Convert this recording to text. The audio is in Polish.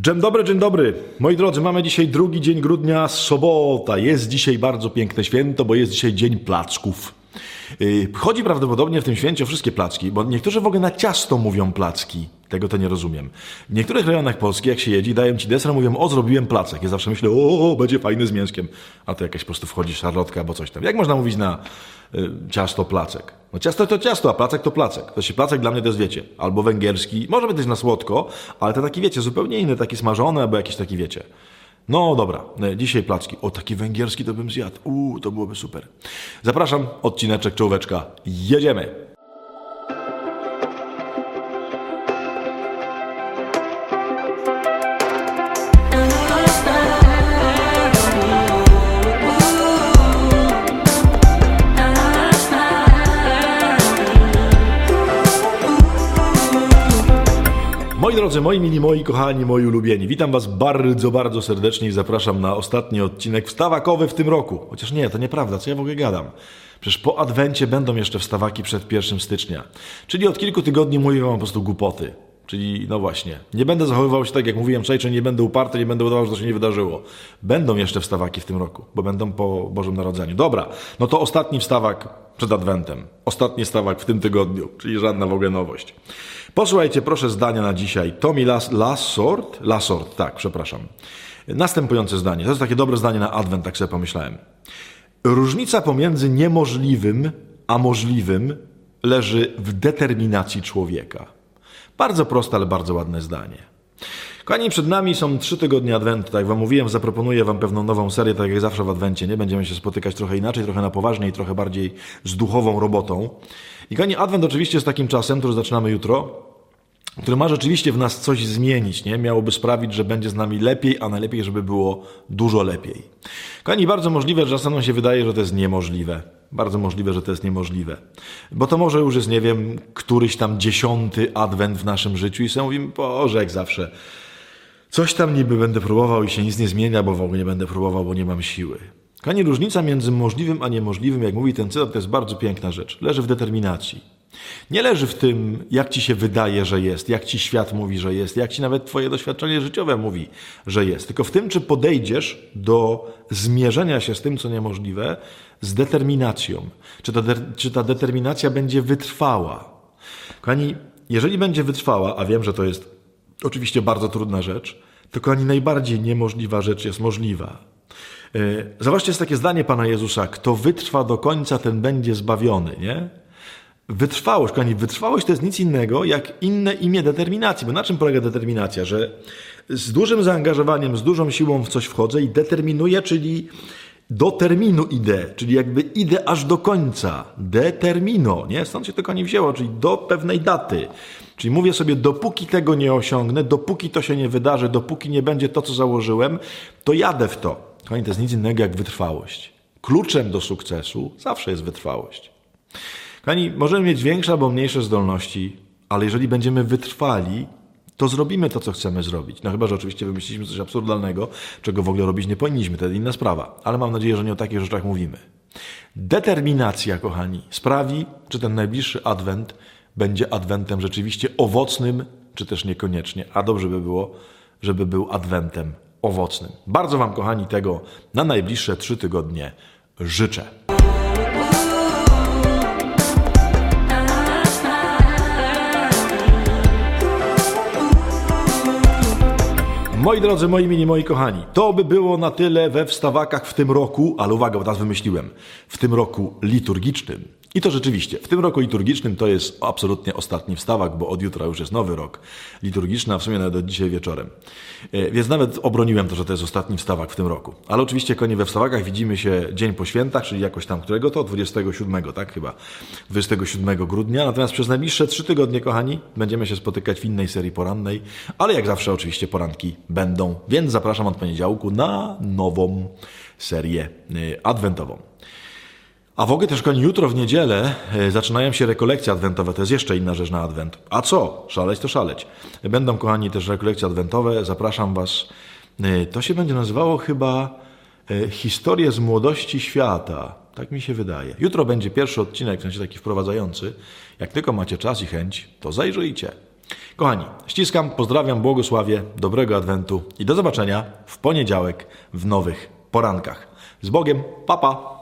Dzień dobry. Moi drodzy, mamy dzisiaj drugi dzień grudnia, sobota. Jest dzisiaj bardzo piękne święto, bo jest dzisiaj dzień placków. Chodzi prawdopodobnie w tym święcie o wszystkie placki, bo niektórzy w ogóle na ciasto mówią placki. Tego to nie rozumiem. W niektórych rejonach Polski, jak się jedzie, dają ci deser, mówią, o, zrobiłem placek. Ja zawsze myślę, o, będzie fajny z mięskiem. A to jakaś po prostu wchodzi szarlotka albo coś tam. Jak można mówić na ciasto placek? No ciasto to ciasto, a placek to placek. To się placek dla mnie to jest, wiecie, albo węgierski, może być też na słodko, ale to taki, wiecie, zupełnie inny, taki smażony, albo jakiś taki, wiecie. No dobra, dzisiaj placki. O, taki węgierski to bym zjadł. To byłoby super. Zapraszam, odcineczek, czołóweczka. Jedziemy! Moi drodzy, moi mili, moi kochani, moi ulubieni, witam was bardzo, bardzo serdecznie i zapraszam na ostatni odcinek wstawakowy w tym roku. Chociaż nie, to nieprawda, co ja w ogóle gadam? Przecież po Adwencie będą jeszcze wstawaki przed 1 stycznia. Czyli od kilku tygodni mówię wam po prostu głupoty. Czyli, no właśnie, nie będę zachowywał się tak, jak mówiłem wczoraj, czyli nie będę uparty, nie będę udawał, że to się nie wydarzyło. Będą jeszcze wstawaki w tym roku, bo będą po Bożym Narodzeniu. Dobra, no to ostatni wstawak przed Adwentem. Ostatni wstawak w tym tygodniu, czyli żadna w ogóle nowość. Posłuchajcie, proszę, zdania na dzisiaj. Tommy Lassort, tak, przepraszam. Następujące zdanie. To jest takie dobre zdanie na Adwent, tak sobie pomyślałem. Różnica pomiędzy niemożliwym a możliwym leży w determinacji człowieka. Bardzo proste, ale bardzo ładne zdanie. Kochani, przed nami są 3 tygodnie Adwentu. Tak jak wam mówiłem, zaproponuję wam pewną nową serię, tak jak zawsze w Adwencie. Nie będziemy się spotykać trochę inaczej, trochę na poważnie i trochę bardziej z duchową robotą. I kochani, Adwent oczywiście jest takim czasem, który zaczynamy jutro, który ma rzeczywiście w nas coś zmienić, nie? Miałoby sprawić, że będzie z nami lepiej, a najlepiej, żeby było dużo lepiej. Kochani, bardzo możliwe, że czasem nam się wydaje, że to jest niemożliwe. Bardzo możliwe, że to jest niemożliwe. Bo to może już jest, nie wiem, któryś tam 10. Adwent w naszym życiu i sobie mówimy, Boże, jak zawsze, coś tam niby będę próbował i się nic nie zmienia, bo w ogóle nie będę próbował, bo nie mam siły. Kochani, różnica między możliwym a niemożliwym, jak mówi ten cytat, to jest bardzo piękna rzecz. Leży w determinacji. Nie leży w tym, jak ci się wydaje, że jest, jak ci świat mówi, że jest, jak ci nawet twoje doświadczenie życiowe mówi, że jest. Tylko w tym, czy podejdziesz do zmierzenia się z tym, co niemożliwe, z determinacją. Czy ta determinacja będzie wytrwała. Kochani, jeżeli będzie wytrwała, a wiem, że to jest oczywiście bardzo trudna rzecz, to kochani, najbardziej niemożliwa rzecz jest możliwa. Zobaczcie, jest takie zdanie Pana Jezusa, kto wytrwa do końca, ten będzie zbawiony, nie? Wytrwałość, kochani, wytrwałość to jest nic innego jak inne imię determinacji. Bo na czym polega determinacja? Że z dużym zaangażowaniem, z dużą siłą w coś wchodzę i determinuję, czyli do terminu idę, czyli jakby idę aż do końca. Determino, nie? Stąd się to, kochani, wzięło, czyli do pewnej daty. Czyli mówię sobie, dopóki tego nie osiągnę, dopóki to się nie wydarzy, dopóki nie będzie to, co założyłem, to jadę w to. Kochani, to jest nic innego jak wytrwałość. Kluczem do sukcesu zawsze jest wytrwałość. Kochani, możemy mieć większe albo mniejsze zdolności, ale jeżeli będziemy wytrwali, to zrobimy to, co chcemy zrobić. No chyba, że oczywiście wymyśliliśmy coś absurdalnego, czego w ogóle robić nie powinniśmy, to jest inna sprawa. Ale mam nadzieję, że nie o takich rzeczach mówimy. Determinacja, kochani, sprawi, czy ten najbliższy Adwent będzie Adwentem rzeczywiście owocnym, czy też niekoniecznie. A dobrze by było, żeby był Adwentem owocnym. Bardzo wam, kochani, tego na najbliższe 3 tygodnie życzę. Moi drodzy, moi mili, moi kochani, to by było na tyle we wstawakach w tym roku, ale uwaga, bo teraz wymyśliłem, w tym roku liturgicznym. I to rzeczywiście, w tym roku liturgicznym to jest absolutnie ostatni wstawak, bo od jutra już jest nowy rok liturgiczny, a w sumie nawet od dzisiaj wieczorem. Więc nawet obroniłem to, że to jest ostatni wstawak w tym roku. Ale oczywiście, kochani, we wstawakach widzimy się dzień po świętach, czyli jakoś tam którego to? 27, tak chyba? 27 grudnia. Natomiast przez najbliższe 3 tygodnie, kochani, będziemy się spotykać w innej serii porannej, ale jak zawsze oczywiście poranki będą, więc zapraszam od poniedziałku na nową serię adwentową. A w ogóle też, kochani, jutro w niedzielę zaczynają się rekolekcje adwentowe. To jest jeszcze inna rzecz na Adwent. A co? Szaleć to szaleć. Będą, kochani, też rekolekcje adwentowe. Zapraszam was. To się będzie nazywało chyba Historie z młodości świata. Tak mi się wydaje. Jutro będzie pierwszy odcinek, w sensie taki wprowadzający. Jak tylko macie czas i chęć, to zajrzyjcie. Kochani, ściskam, pozdrawiam, błogosławię, dobrego Adwentu i do zobaczenia w poniedziałek w nowych porankach. Z Bogiem, pa pa!